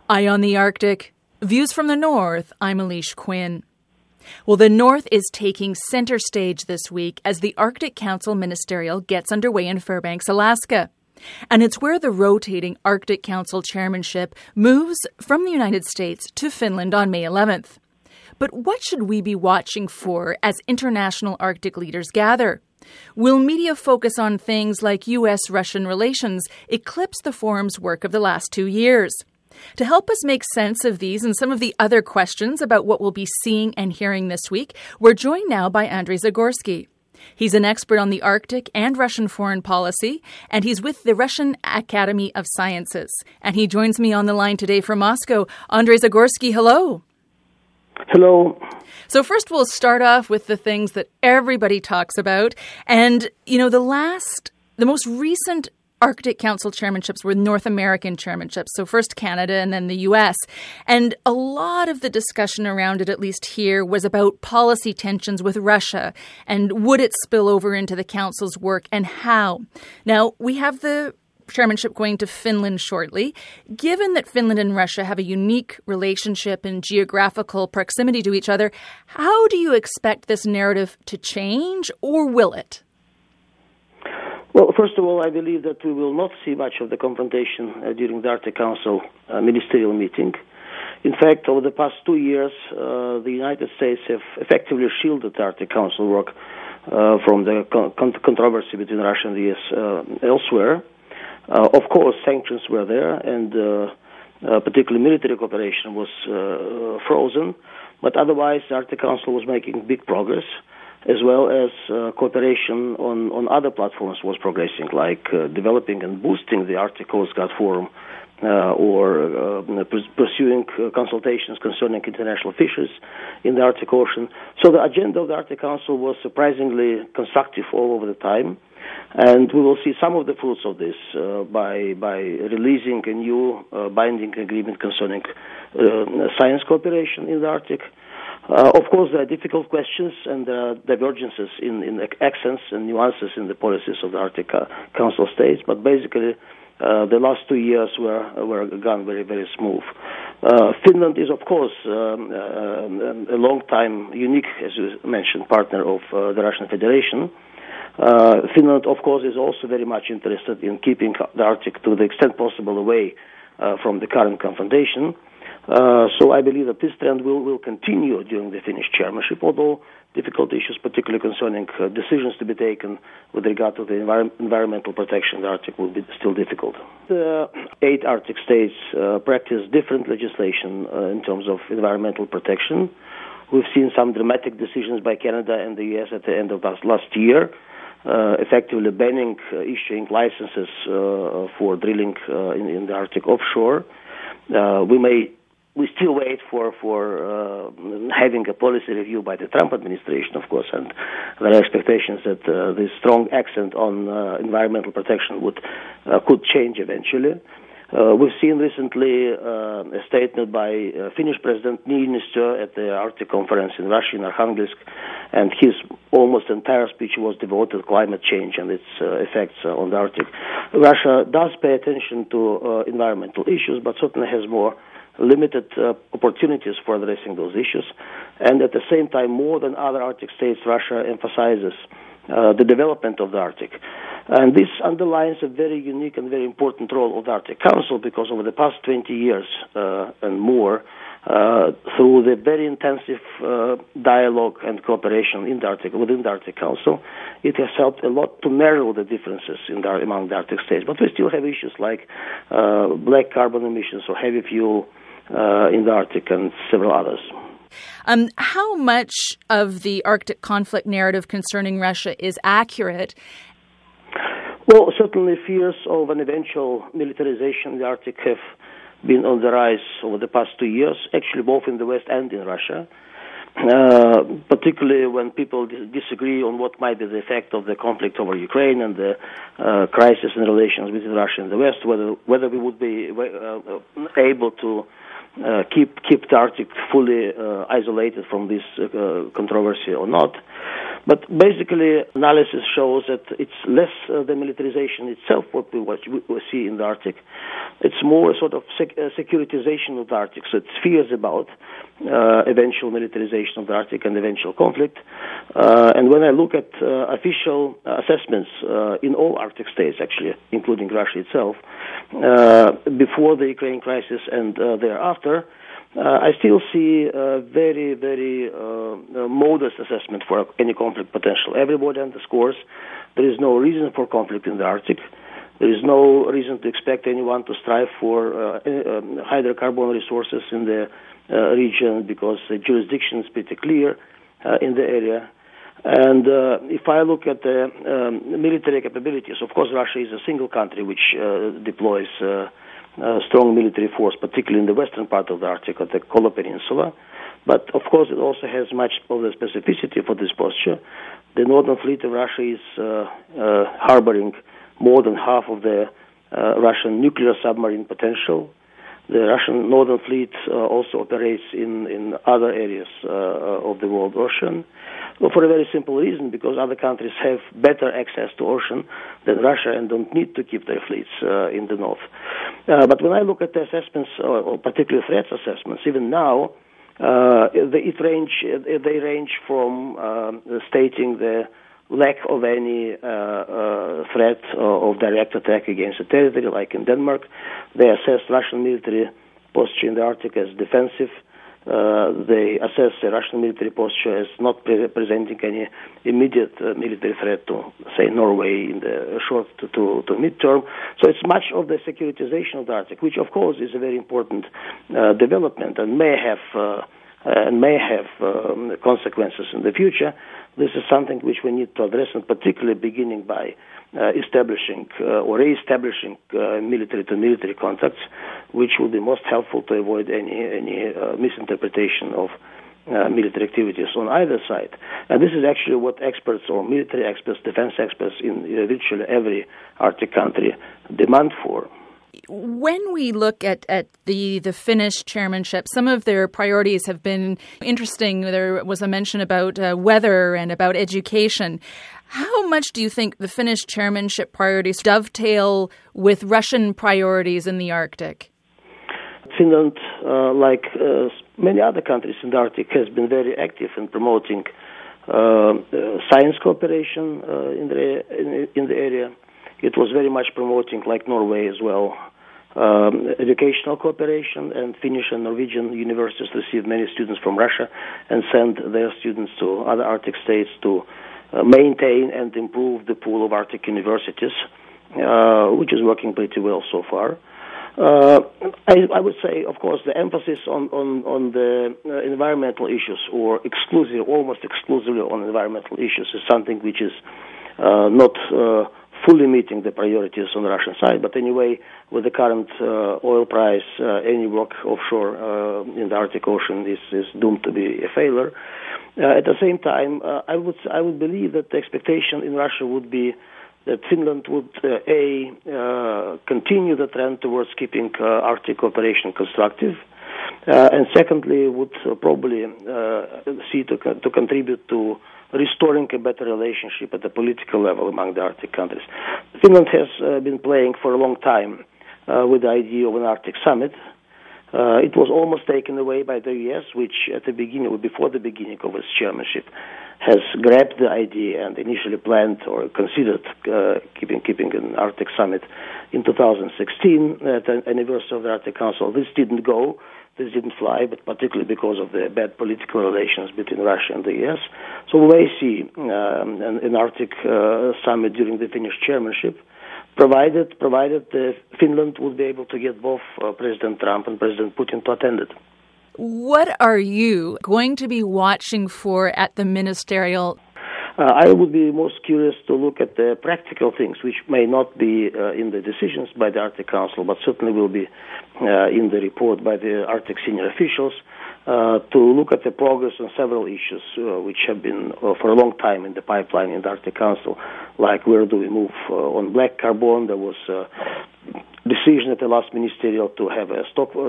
Eye on the Arctic. Views from the North. I'm Alicia Quinn. Well, the North is taking center stage this week as the Arctic Council Ministerial gets underway in Fairbanks, Alaska. And it's where the rotating Arctic Council chairmanship moves from the United States to Finland on May 11th. But what should we be watching for as international Arctic leaders gather? Will media focus on things like U.S.-Russian relations eclipse the forum's work of the last 2 years? To help us make sense of these and some of the other questions about what we'll be seeing and hearing this week, we're joined now by Andrei Zagorski. He's an expert on the Arctic and Russian foreign policy, and he's with the Russian Academy of Sciences. And he joins me on the line today from Moscow. Andrei Zagorski, hello. Hello. So first we'll start off with the things that everybody talks about. And, the most recent Arctic Council chairmanships were North American chairmanships. So first Canada and then the U.S. And a lot of the discussion around it, at least here, was about policy tensions with Russia and would it spill over into the Council's work and how. Now, we have the chairmanship going to Finland shortly. Given that Finland and Russia have a unique relationship and geographical proximity to each other, how do you expect this narrative to change, or will it? Well, first of all, I believe that we will not see much of the confrontation during the Arctic Council ministerial meeting. In fact, over the past 2 years, the United States have effectively shielded the Arctic Council work from the controversy between Russia and the U.S. Elsewhere. Of course, sanctions were there, and particularly military cooperation was frozen. But otherwise, the Arctic Council was making big progress, as well as cooperation on other platforms was progressing, like developing and boosting the Arctic Coast Guard Forum or pursuing consultations concerning international fisheries in the Arctic Ocean. So the agenda of the Arctic Council was surprisingly constructive all over the time. And we will see some of the fruits of this by releasing a new binding agreement concerning science cooperation in the Arctic. Of course, there are difficult questions and there are divergences in accents and nuances in the policies of the Arctic Council states, but basically the last 2 years were gone very, very smooth. Finland is, of course, a long-time, unique, as you mentioned, partner of the Russian Federation. Finland, of course, is also very much interested in keeping the Arctic to the extent possible away from the current confrontation. So I believe that this trend will continue during the Finnish chairmanship, although difficult issues, particularly concerning decisions to be taken with regard to the environmental protection of the Arctic, will be still difficult. The 8 Arctic states practice different legislation in terms of environmental protection. We've seen some dramatic decisions by Canada and the U.S. at the end of last year, effectively banning issuing licenses for drilling in the Arctic offshore. We still wait for having a policy review by the Trump administration, of course, and there are expectations that the strong accent on environmental protection could change eventually. We've seen recently a statement by Finnish President Niinistö at the Arctic Conference in Russia, in Arkhangelsk, and his almost entire speech was devoted to climate change and its effects on the Arctic. Russia does pay attention to environmental issues, but certainly has more limited opportunities for addressing those issues. And at the same time, more than other Arctic states, Russia emphasizes the development of the Arctic. And this underlines a very unique and very important role of the Arctic Council, because over the past 20 years and more, through the very intensive dialogue and cooperation within the Arctic Council, it has helped a lot to narrow the differences among the Arctic states. But we still have issues like black carbon emissions or heavy fuel in the Arctic and several others. How much of the Arctic conflict narrative concerning Russia is accurate? Well, certainly fears of an eventual militarization in the Arctic have been on the rise over the past 2 years, actually both in the West and in Russia, particularly when people disagree on what might be the effect of the conflict over Ukraine and the crisis in relations between Russia and the West, whether we would be able to keep the Arctic fully isolated from this controversy or not. But basically, analysis shows that it's less the militarization itself what we see in the Arctic. It's more a sort of securitization of the Arctic. So it's fears about eventual militarization of the Arctic and eventual conflict. And when I look at official assessments in all Arctic states, actually, including Russia itself, before the Ukraine crisis and thereafter, I still see a very, very modest assessment for any conflict potential. Everybody underscores there is no reason for conflict in the Arctic. There is no reason to expect anyone to strive for hydrocarbon resources in the region because the jurisdiction is pretty clear in the area. And if I look at the military capabilities, of course, Russia is a single country which deploys strong military force, particularly in the western part of the Arctic, at the Kola Peninsula. But, of course, it also has much of the specificity for this posture. The Northern Fleet of Russia is harboring more than half of the Russian nuclear submarine potential. The Russian Northern Fleet also operates in other areas of the world ocean. Well, for a very simple reason, because other countries have better access to ocean than Russia and don't need to keep their fleets in the north. But when I look at the assessments, or particularly threats assessments, even now, they range from stating the lack of any threat of direct attack against a territory, like in Denmark. They assess Russian military posture in the Arctic as defensive. They assess the Russian military posture as not presenting any immediate military threat to, say, Norway in the short to mid-term. So it's much of the securitization of the Arctic, which, of course, is a very important development and may have consequences in the future. This is something which we need to address, and particularly beginning by establishing or re-establishing military-to-military contacts, which will be most helpful to avoid any misinterpretation of military activities on either side. And this is actually what experts or military experts, defense experts in virtually every Arctic country demand for. When we look at the Finnish chairmanship, some of their priorities have been interesting. There was a mention about weather and about education. How much do you think the Finnish chairmanship priorities dovetail with Russian priorities in the Arctic? Finland, like many other countries in the Arctic, has been very active in promoting science cooperation in the area. It was very much promoting, like Norway as well, educational cooperation, and Finnish and Norwegian universities receive many students from Russia and send their students to other Arctic states to maintain and improve the pool of Arctic universities, which is working pretty well so far. I would say, of course, the emphasis on the environmental issues, or almost exclusively on environmental issues, is something which is not fully meeting the priorities on the Russian side. But anyway, with the current oil price, any work offshore in the Arctic Ocean is doomed to be a failure. At the same time, I would believe that the expectation in Russia would be that Finland would continue the trend towards keeping Arctic cooperation constructive, and secondly would probably see to contribute to restoring a better relationship at the political level among the Arctic countries. Finland has been playing for a long time with the idea of an Arctic summit. It was almost taken away by the U.S., which at the beginning, or before the beginning of its chairmanship, has grabbed the idea and initially planned or considered keeping an Arctic summit in 2016 at the anniversary of the Arctic Council. This didn't go. This didn't fly, but particularly because of the bad political relations between Russia and the U.S. So we may see an Arctic summit during the Finnish chairmanship, provided Finland would be able to get both President Trump and President Putin to attend it. What are you going to be watching for at the ministerial? I would be most curious to look at the practical things, which may not be in the decisions by the Arctic Council, but certainly will be in the report by the Arctic senior officials, to look at the progress on several issues which have been for a long time in the pipeline in the Arctic Council, like where do we move on black carbon. There was a decision at the last ministerial to have a stock of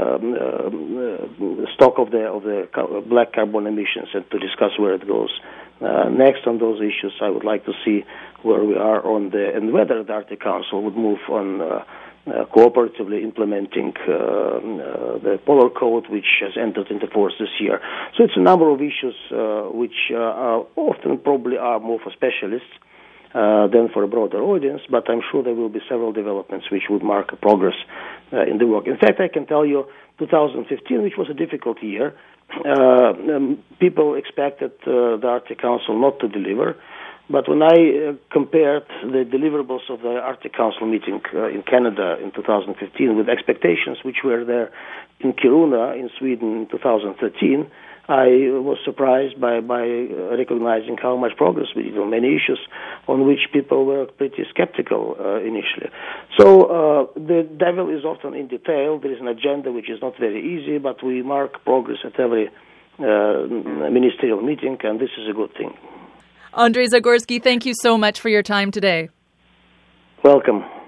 the black carbon emissions and to discuss where it goes Next on those issues, I would like to see where we are and whether the Arctic Council would move on cooperatively implementing the Polar Code, which has entered into force this year. So it's a number of issues which often probably are more for specialists than for a broader audience, but I'm sure there will be several developments which would mark a progress in the work. In fact, I can tell you 2015, which was a difficult year, people expected the Arctic Council not to deliver. But when I compared the deliverables of the Arctic Council meeting in Canada in 2015 with expectations which were there in Kiruna in Sweden in 2013, I was surprised by recognizing how much progress we did on many issues on which people were pretty skeptical initially. So the devil is often in detail. There is an agenda which is not very easy, but we mark progress at every ministerial meeting, and this is a good thing. Andrei Zagorski, thank you so much for your time today. Welcome.